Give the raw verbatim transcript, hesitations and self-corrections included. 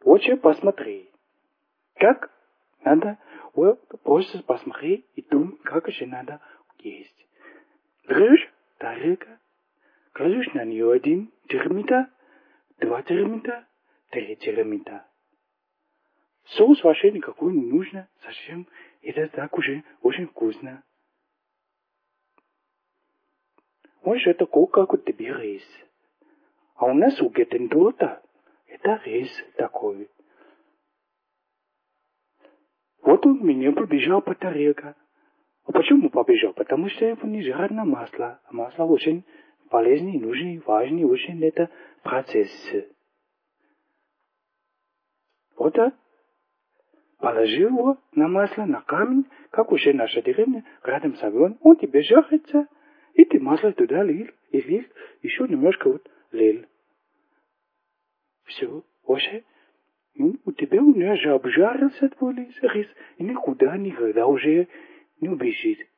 Лучше посмотри. Как надо, вот просто посмотри и думай, как же надо есть. Берешь тарелка, кладешь на нее один термита, два термита, три термита. Соус вообще никакой не нужно, зачем? Это так уже очень вкусно. Может, это как у тебя рис. А у нас у Геттендорта это рис такой. Вот он меня побежал по тарелке. А почему побежал? Потому что его не жирное масло. А масло очень полезный, нужный, важный, очень это процесс. Вот так. Положил его на масло, на камень, как уже наша деревня, рядом с огнем. Он тебе жарится. И ты масло туда лил, и лил, еще немножко вот лил. Все, уже. Ну, у тебя уже обжарился твой рис, и никуда никогда уже не убежит.